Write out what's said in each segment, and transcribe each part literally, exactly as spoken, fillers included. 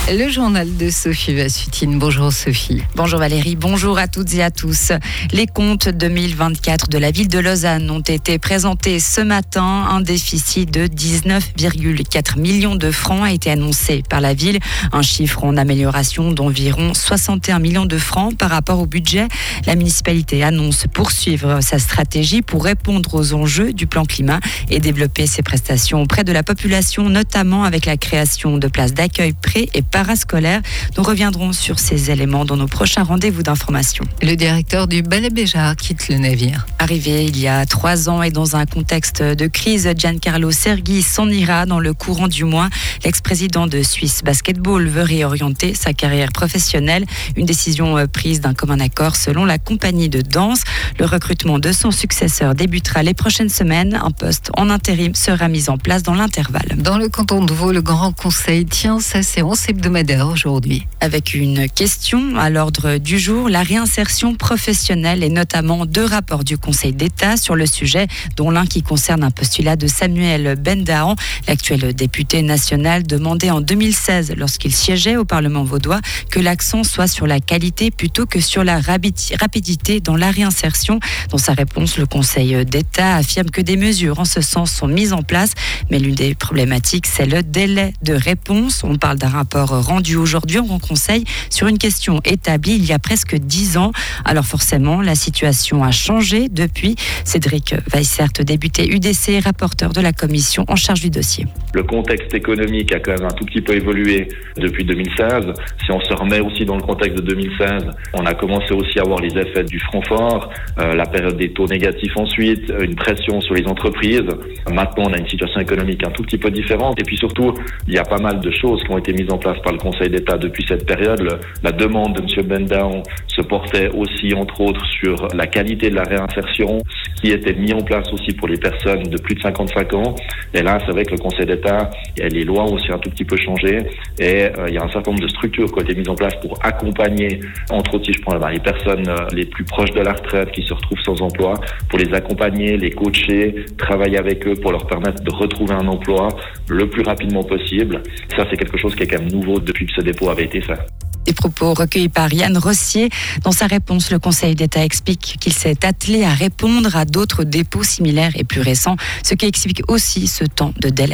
Le journal de Sophie Vassutine. Bonjour Sophie. Bonjour Valérie, bonjour à toutes et à tous. Les comptes deux mille vingt-quatre de la ville de Lausanne ont été présentés ce matin. Un déficit de dix-neuf virgule quatre millions de francs a été annoncé par la ville. Un chiffre en amélioration d'environ soixante et un millions de francs par rapport au budget. La municipalité annonce poursuivre sa stratégie pour répondre aux enjeux du plan climat et développer ses prestations auprès de la population, notamment avec la création de places d'accueil pré- et parascolaires. Nous reviendrons sur ces éléments dans nos prochains rendez-vous d'information. Le directeur du Ballet Béjar quitte le navire. Arrivé il y a trois ans et dans un contexte de crise, Giancarlo Serghi s'en ira dans le courant du mois. L'ex-président de Suisse Basketball veut réorienter sa carrière professionnelle. Une décision prise d'un commun accord selon la compagnie de danse. Le recrutement de son successeur débutera les prochaines semaines. Un poste en intérim sera mis en place dans l'intervalle. Dans le canton de Vaud, le Grand Conseil tient sa séance hebdomadaire aujourd'hui. Avec une question à l'ordre du jour, la réinsertion professionnelle et notamment deux rapports du Conseil d'État sur le sujet, dont l'un qui concerne un postulat de Samuel Bendahan. L'actuel député national demandait en deux mille seize, lorsqu'il siégeait au Parlement vaudois, que l'accent soit sur la qualité plutôt que sur la rapidité dans la réinsertion. Dans sa réponse, le Conseil d'État affirme que des mesures en ce sens sont mises en place, mais l'une des problématiques, c'est le délai de réponse. On parle d'un rapport rendu aujourd'hui en Conseil sur une question établie il y a presque dix ans. Alors forcément, la situation a changé depuis. Cédric Weissert, député U D C, rapporteur de la commission en charge du dossier. Le contexte économique a quand même un tout petit peu évolué depuis deux mille seize. Si on se remet aussi dans le contexte de deux mille seize, on a commencé aussi à voir les effets du franc fort, euh, la période des taux négatifs ensuite, une pression sur les entreprises. Maintenant, on a une situation économique un tout petit peu différente. Et puis surtout, il y a pas mal de choses qui ont été mises en place par le Conseil d'État depuis cette période. Le, la demande de M. Bendahan se portait aussi, entre autres, sur la qualité de la réinsertion, ce qui était mis en place aussi pour les personnes de plus de cinquante-cinq ans. Et là, c'est vrai que le Conseil d'État, les lois ont aussi un tout petit peu changé. Et euh, il y a un certain nombre de structures qui ont été mises en place pour accompagner, entre autres, si je prends là, les personnes euh, les plus proches de la retraite qui se retrouvent sans emploi, pour les accompagner, les coacher, travailler avec eux pour leur permettre de retrouver un emploi le plus rapidement possible. Ça, c'est quelque chose qui est quand même nouveau depuis que ce dépôt avait été fait. Des propos recueillis par Yann Rossier. Dans sa réponse, le Conseil d'État explique qu'il s'est attelé à répondre à d'autres dépôts similaires et plus récents, ce qui explique aussi ce temps de délai.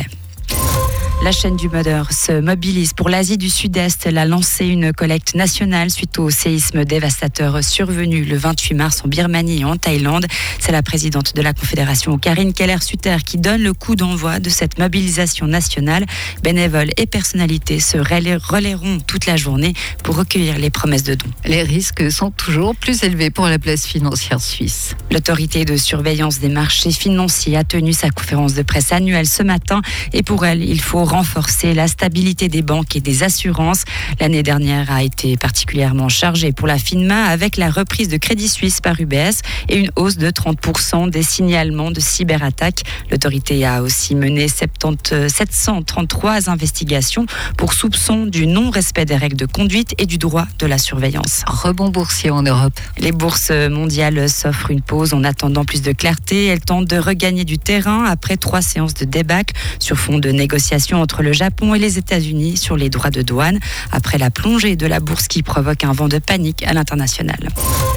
La chaîne du Mother se mobilise pour l'Asie du Sud-Est. Elle a lancé une collecte nationale suite au séisme dévastateur survenu le vingt-huit mars en Birmanie et en Thaïlande. C'est la présidente de la Confédération, Karine Keller-Sutter, qui donne le coup d'envoi de cette mobilisation nationale. Bénévoles et personnalités se relayeront toute la journée pour recueillir les promesses de dons. Les risques sont toujours plus élevés pour la place financière suisse. L'autorité de surveillance des marchés financiers a tenu sa conférence de presse annuelle ce matin et pour elle, il faut renforcer la stabilité des banques et des assurances. L'année dernière a été particulièrement chargée pour la FINMA avec la reprise de Crédit Suisse par U B S et une hausse de trente pour cent des signalements de cyberattaques. L'autorité a aussi mené sept cent trente-trois investigations pour soupçon du non-respect des règles de conduite et du droit de la surveillance. Rebond boursier en Europe. Les bourses mondiales s'offrent une pause en attendant plus de clarté. Elles tentent de regagner du terrain après trois séances de débâcle sur fond de négociations entre le Japon et les États-Unis sur les droits de douane, après la plongée de la bourse qui provoque un vent de panique à l'international.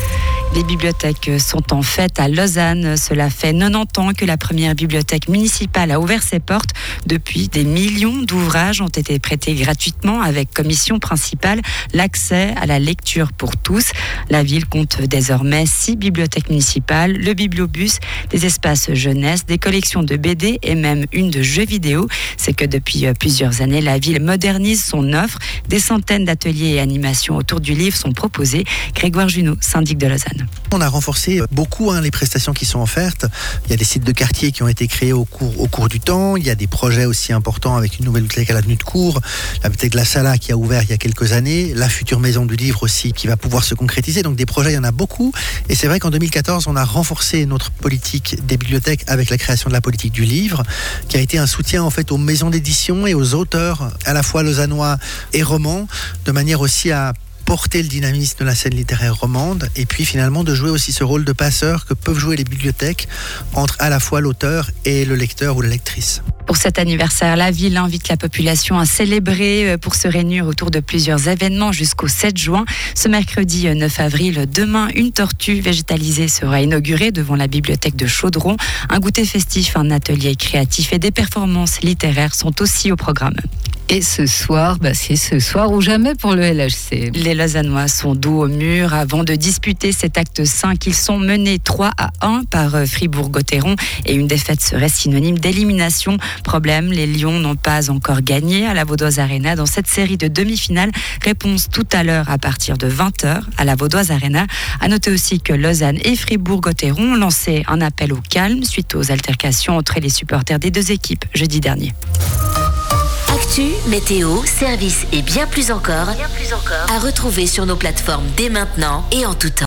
Les bibliothèques sont en fête à Lausanne. Cela fait quatre-vingt-dix ans que la première bibliothèque municipale a ouvert ses portes. Depuis, des millions d'ouvrages ont été prêtés gratuitement avec comme mission principale l'accès à la lecture pour tous. La ville compte désormais six bibliothèques municipales, le bibliobus, des espaces jeunesse, des collections de B D et même une de jeux vidéo. C'est que depuis plusieurs années, la ville modernise son offre. Des centaines d'ateliers et animations autour du livre sont proposés. Grégoire Junot, syndic de Lausanne. On a renforcé beaucoup hein, les prestations qui sont offertes. Il y a des sites de quartier qui ont été créés au cours, au cours du temps. Il y a des projets aussi importants avec une nouvelle bibliothèque à l'avenue de Cours, la bibliothèque de la Sala qui a ouvert il y a quelques années, la future maison du livre aussi qui va pouvoir se concrétiser. Donc des projets, il y en a beaucoup. Et c'est vrai qu'en deux mille quatorze, on a renforcé notre politique des bibliothèques avec la création de la politique du livre, qui a été un soutien en fait aux maisons d'édition et aux auteurs, à la fois lausannois et romans, de manière aussi à porter le dynamisme de la scène littéraire romande et puis finalement de jouer aussi ce rôle de passeur que peuvent jouer les bibliothèques entre à la fois l'auteur et le lecteur ou la lectrice. Pour cet anniversaire, la ville invite la population à célébrer pour se réunir autour de plusieurs événements jusqu'au sept juin. Ce mercredi neuf avril, demain, une tortue végétalisée sera inaugurée devant la bibliothèque de Chaudron. Un goûter festif, un atelier créatif et des performances littéraires sont aussi au programme. Et ce soir, bah c'est ce soir ou jamais pour le L H C. Les Lausannois sont dos au mur avant de disputer cet acte cinq. Ils sont menés trois à un par Fribourg-Gotteron et une défaite serait synonyme d'élimination. Problème, les Lions n'ont pas encore gagné à la Vaudoise Arena dans cette série de demi-finales. Réponse tout à l'heure à partir de vingt heures à la Vaudoise Arena. À noter aussi que Lausanne et Fribourg-Gotteron ont lancé un appel au calme suite aux altercations entre les supporters des deux équipes jeudi dernier. Actu, météo, services et bien plus encore, bien plus encore à retrouver sur nos plateformes dès maintenant et en tout temps.